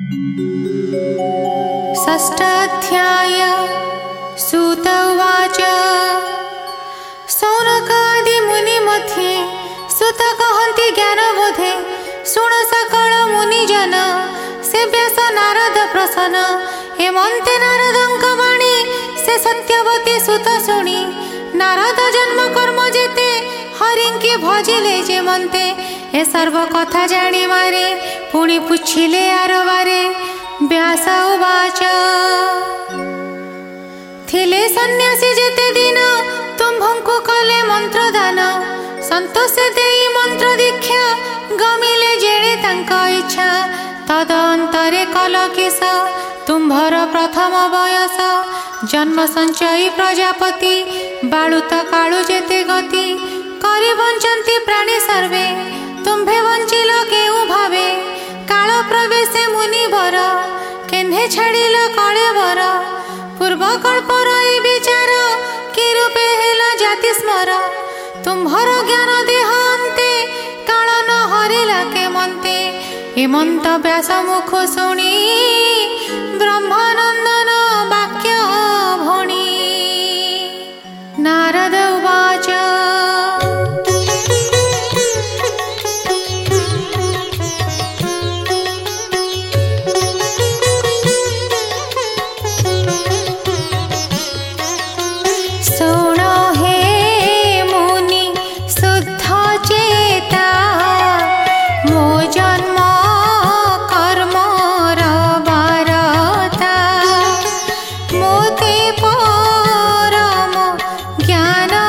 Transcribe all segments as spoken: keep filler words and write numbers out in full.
षष्ठाध्याय सूत उवाच सौनकादि मुनि मध्ये सुत कहन्ति ज्ञान बोधे शुण सकल मुनिजन से व्यास नारद प्रसन्न हेमन्ते नारदंक वाणी से सत्यवती सुत शुणी नारद जन्म कर्म जेते हरिंके भजिले जेमन्ते ए सर्व कथा जानी मारे पुणी पुछिले आरबारे व्यास उवाच थिले सन्यासी जेते दिन तुम्भंकु कले मंत्र दान संतोष देई मंत्र दीक्षा गमिले जेणे तांका इच्छा तदंतरे कल किस तुम्भर प्रथम बयस जन्म संचयी प्रजापति बालुत कालु जेते गति करि बंचंती प्राणी सर्वे तुम्भे बंचिल केउ भावे काल प्रवेशे मुनिवर केन्हे छाड़िल कले वर पूर्व कल्पर ए विचार कि रूपे हेला जाति स्मर तुम्भर ज्ञान देह अन्ते काल न हरिला के मन्ते हेमंत व्यास मुख शुणी ब्रह्मानंदन वाक्य भणी नारद उवाच ज्ञान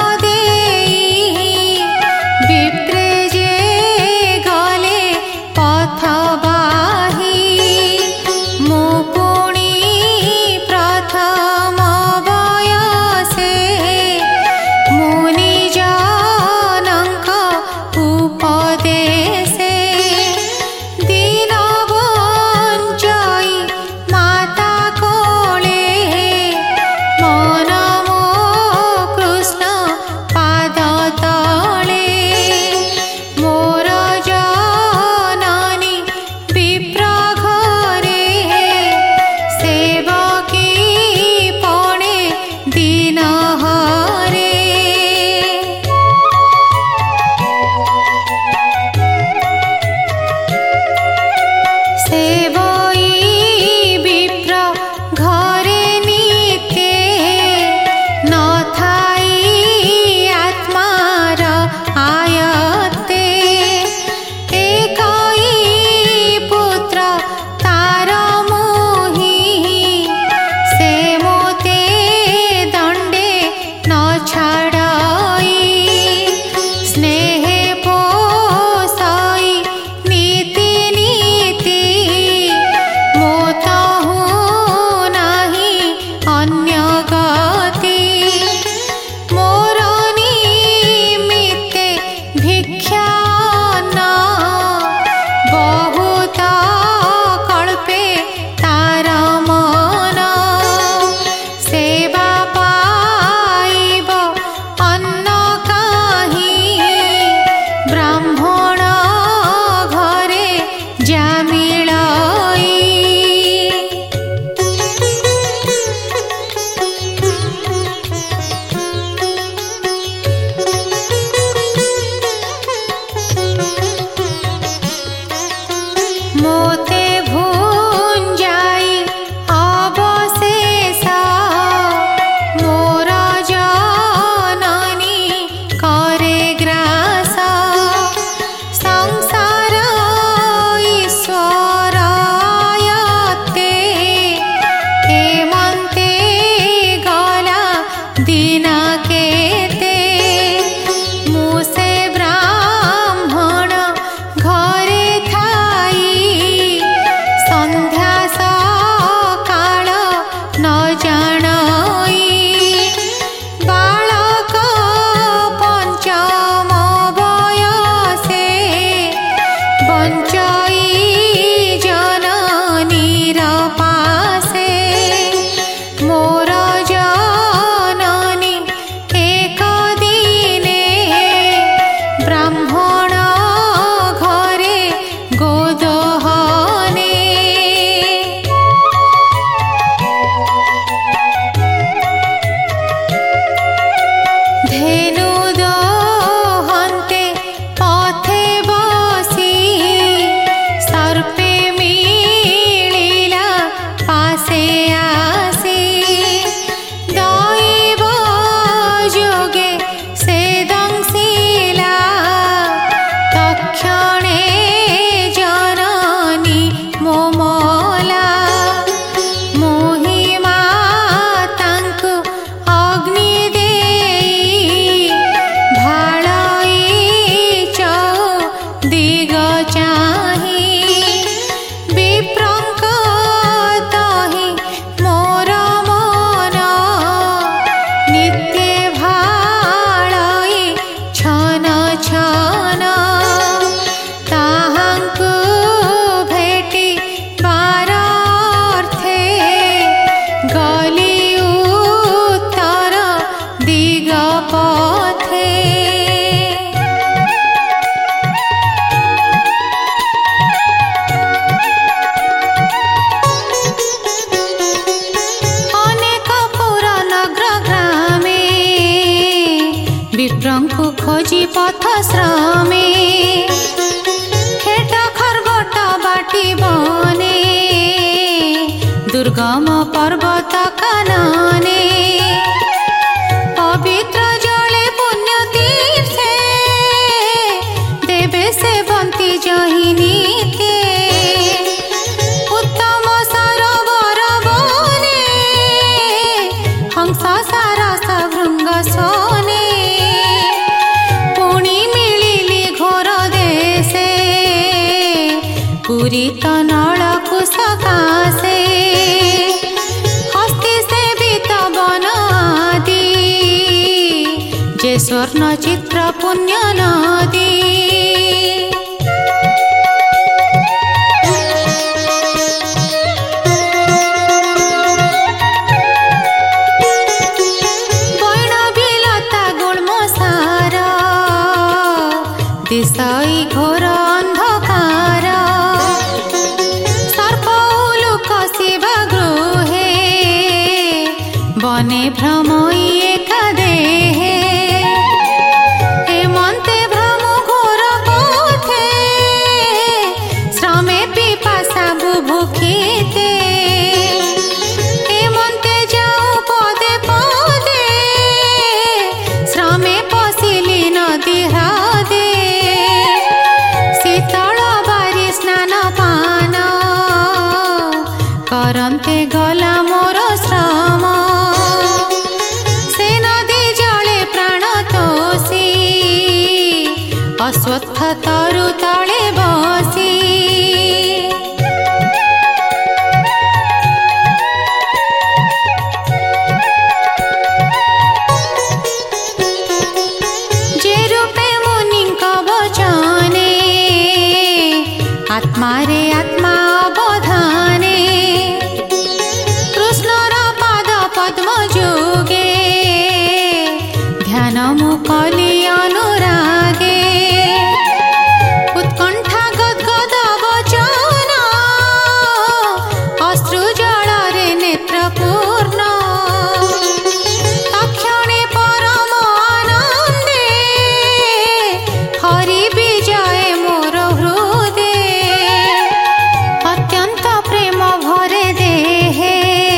बने दुर्गम पर्वत कानने पवित्र जले पुण्य तीर्थे देवे से बंती जहिनी उत्तम सरोवर बने हंस सारस भृंग सोने पुणी मिलिली घोर देशे पुरी तो नल कुशकाशे हस्ती सेवित वन आदि जे स्वर्ण चित्र पुण्य नदी दिशाई घोर अंधकार सर्प उलूक शिव गृहे बने भ्रमई एका देहे हेमंते भ्रम घोर पथे श्रमे पिपासा बुभुक्षिते हेमंते जाऊ पदे पदे श्रमे पशिली नदी हृदे करन्ते गला मोर श्रम से नदी जले प्राण तोषी अश्वत्थ तरु तले बसी जे रूपे मुनिंक वचने आत्मा रे आत्मा अवधाने मुकली अनुरागे उत्कंठा गदगद वचन अश्रु जलरे नेत्रपूर्ण तक्षणे परम आनंदे हरि विजय मोर हृदे अत्यंत प्रेम भरे देहे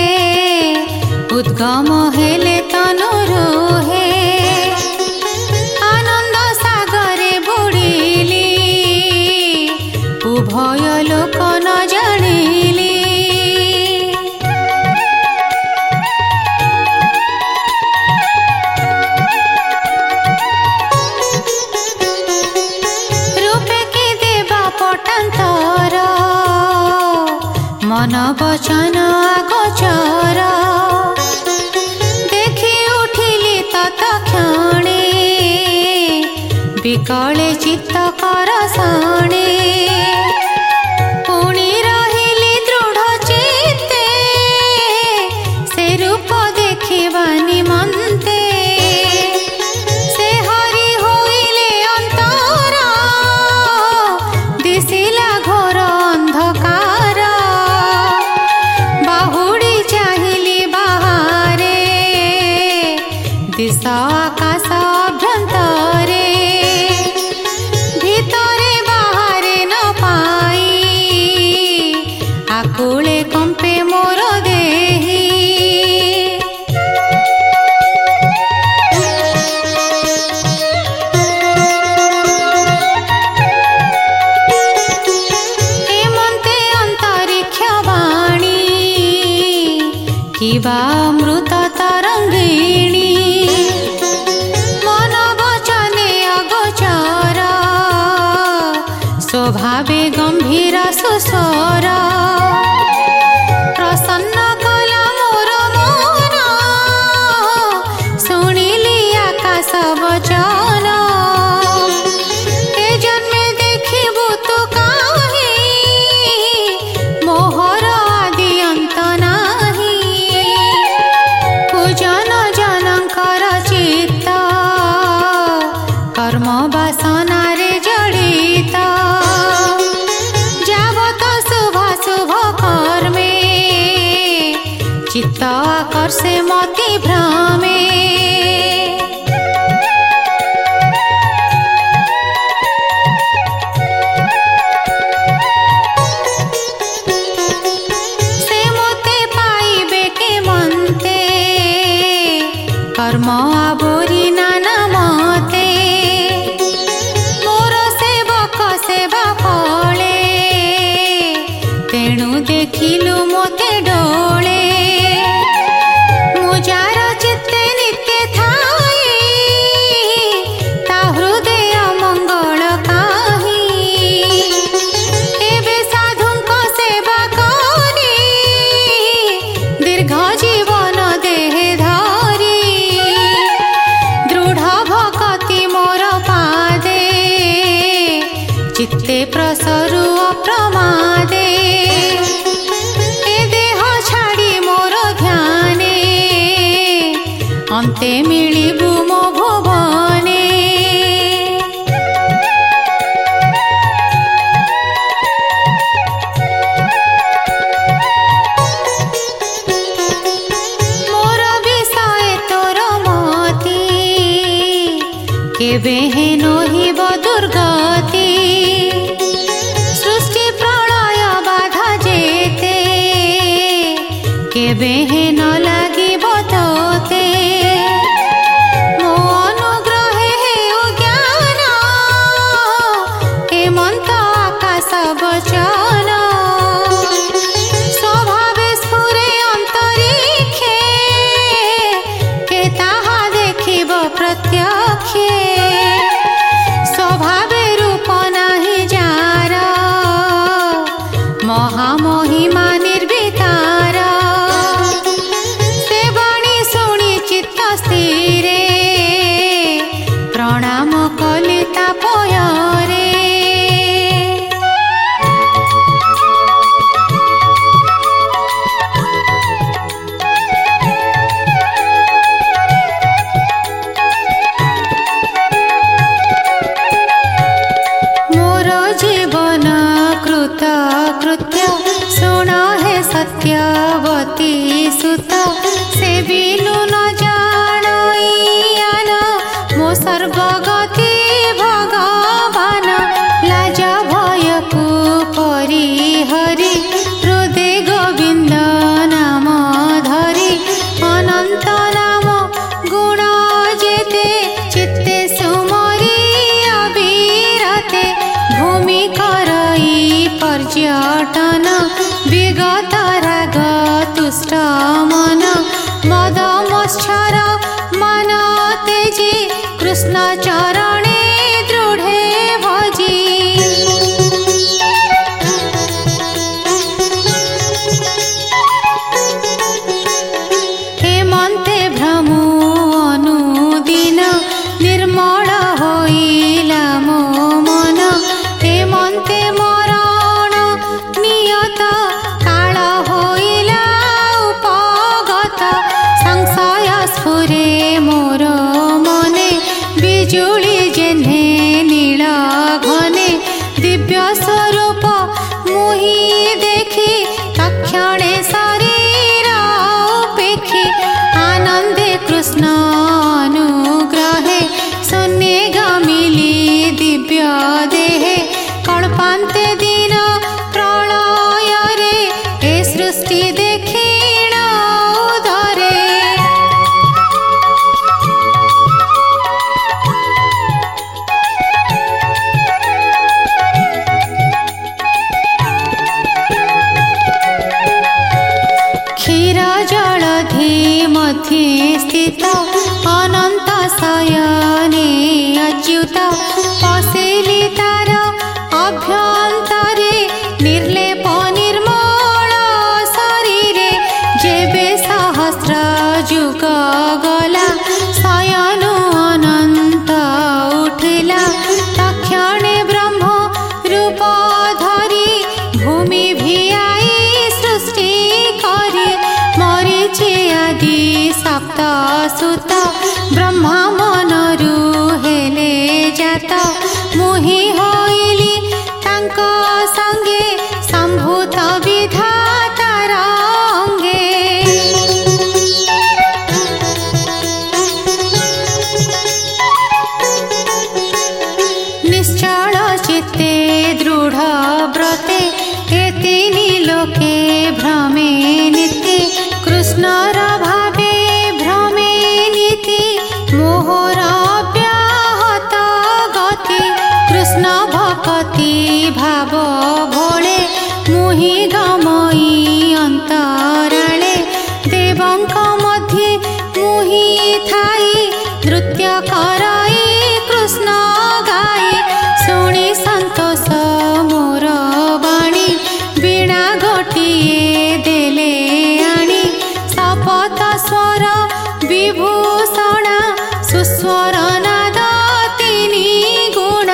उद्गम हेले तनु रोहे भय लोक न जानिली रूपे के देवा पटांतर मन वचन अगोचर देखि उठिली तत्क्षणे विकले चित्त करसणे दिशा आकाश अभ्यंतरे भितरे बाहरे न पाई आकुले कंपे मोर देही हेमंते अंतरिक्ष वाणी किवा अमृत तरंगिणी स्वभावे गंभीर सुस्वर प्रसन्न कला मोर मन शुणिली आकाश वचन ए जन्मे देखिबु तु काहि मोहर आदि अंत नाही पूजन जनकर चित्त कर्म वासना रे जड़ित चित्त आकर्षे मति भ्रमे तेणु देखिलु मोते डोले मुजार चित्ते नित्य थाई ता हृदय मंगल काही एबे साधुंक सेवा करी दीर्घ जीवन देह धरी दृढ़ भक्ति मोर पादे चित्ते प्रसरु अप्रमादे ए देह छाड़ी मोर ध्याने अन्ते मिलिबु मो भुवने। मोर विषय तोर मति केबे हेनो हिब दुर्गति सृष्टि प्रलय बाधा जेते केबे हेन लागिब तोते मो अनुग्रहे हेउ ज्ञान हेमंत आकाश वचन स्वभावे स्फुरे अंतरिक्षे के ताहा देखिब प्रत्यक्षे स्वभावे रूप नाही जार महामहिमा निर्विकार से बाणी शुणी चित्त स्थिरे प्रणाम कलिता पयरे। मोर जीवन कृत कृत्य शुण हे सत्यवती सुत से बिनु न जानइयान मो सर्वगति भगवान लाज भयकु परिहरि हृदय गोविंद नाम धरि अनंत नाम गुण जेते चित्ते सुमरि अविरते भूमि करई पर्यटन विगत राग तुष्ट मन मद मच्छर मन तेजी कृष्ण चरणे दृढ़े भजी। हेमंते भ्रमु अनुदिन निर्मल होइला मो मन हेमंते मरण नियत काल होइला उपगत संशय स्फुरे मोर मने बिजुली जेन्हे नील घने दिव्य स्वरूप मुहि देखि तक्षणे शरीर उपेक्षि आनंदे कृष्ण अनुग्रहे शून्ये गमिली दिव्य देहे कल्पान्ते दिन प्रलय रे ए सृष्टि देखिण उदरे। क्षीर जलधि मध्ये स्थित अनंत शयने अच्युत पशिली तार अभ्यंतरे निर्लेप निर्मल शरीरे जेबे सहस्र जुग गला शयनु अनंत उठिला तक्षणे ब्रह्म रूप धरि भूमि भियाई सृष्टि करी मरीचि आदि सप्त सुत ब्रह्मा मनरु हेले जात मुहि होइली तांक संगे संभूत विधातार अंगे। निश्चल चित्ते दृढ़ व्रते ए तीनि लोके भ्रमे नीति कृष्णर भावे भ्रमे नीति मोहर व्याहत गति कृष्ण भक्ति भाव भोले मुहि गा प्रेममयी अंतराळे देवंक मध्ये मुहि थाई नृत्य कराई कृष्ण गाई शुणी संतोष मोर बाणी वीणा गोटिए देले आणी शपथ स्वर विभूषण सुस्वर नाद तिनि गुणा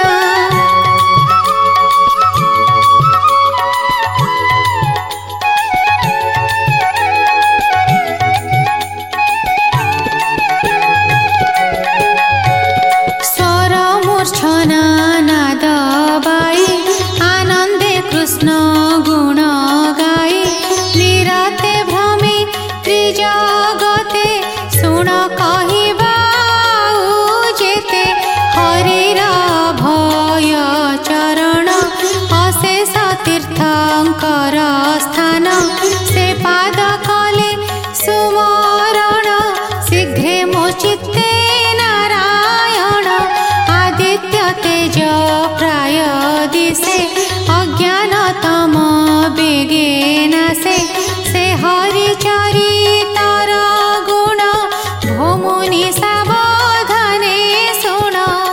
स्वर मूर्छना नाद बाई आनंदे कृष्ण गुण गाई निराते भ्रमे त्रिजगते शुण कहिबा जेते हरिर भय चरण अशेष तीर्थंकर स्थान से पाद कले सुमरण शीघ्रे मो चित्ते नारायण आदित्य तेज प्राय दिशे अज्ञानतम बेगे नासे से हरि चरितर गुण भोमुनि सावधाने शुण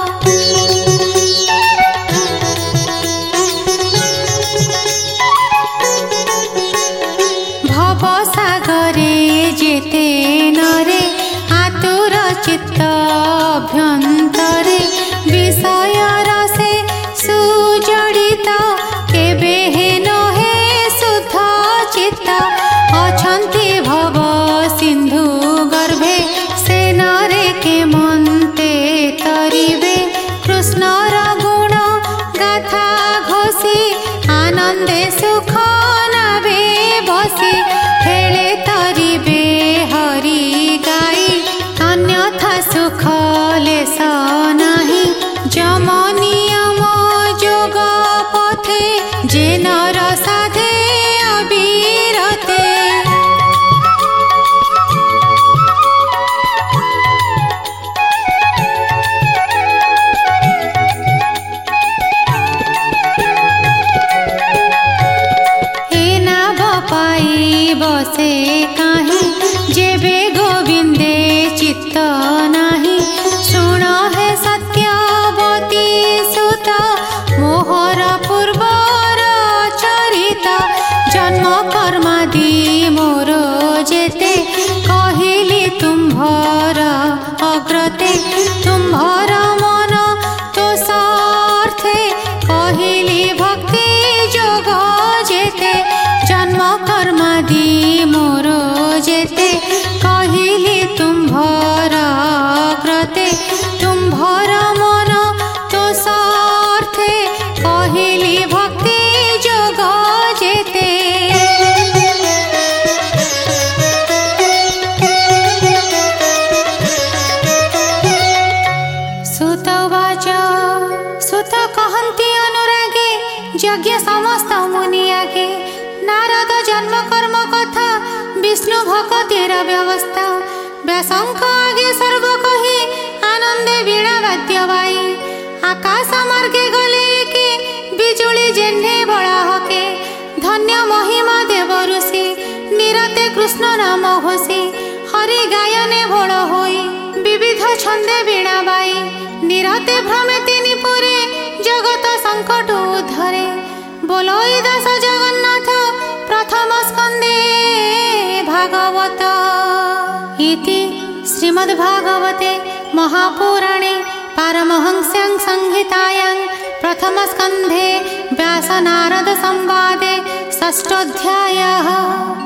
भव सागरे जेते नरे आतुर चित्त अभ्यंतरे विषय रसे सुजड़ित केबे हेन हे शुद्ध चित्त अछन्ति भव सिंधु गर्भे से नरे के मन्ते तरिबे कृष्णर गुण गाथा घोषी आनंदे सुख नावे बसी हेले तरिबे हरि गाई अन्यथा सुख लेस नाही जम नियम जोग पथे जे नर साधे अविरते ए नाभ पाई बसे काहे जेबे गोविंदे चित्त नाही शुण हे सत्यवती सुत मोहर पूर्वर चरित जन्म कर्मादि मोर जेते कहिली तुम्भर अग्रते तुम्भर मन तो सार्थे कहिली भक्ति जोग जेते जन्म कर्मादि मोर जेते कहिली तुम्भर अग्रते तुम्भर मन तो सार्थे कहिली भक्ति जोग जेते सुतवाच सुत कहन्ति अनुरागे यज्ञ समस्त मुनि आगे नारद जन्म कर्म कथा विष्णु भक्तिर व्यवस्था व्यासंक आगे सर्व कही आनंदे वीणा वाद्य बाई आकाश मार्गे गले के बिजुली जेन्हे बड़ा हके धन्य महिमा देव ऋषि निरते कृष्ण नाम घोषी हरि गायने भोड़ होई विविध छंदे वीणा बाई निरते भ्रमे तिनि पुरे जगत संकट उद्धरे बोलोई दास जगन्नाथ प्रथम स्कंदे भागवत इति श्रीमद्भागवते महापुराणे पारमहंस्यां संहितायां प्रथम स्कंधे व्यास नारद संवादे षष्ठोऽध्यायः।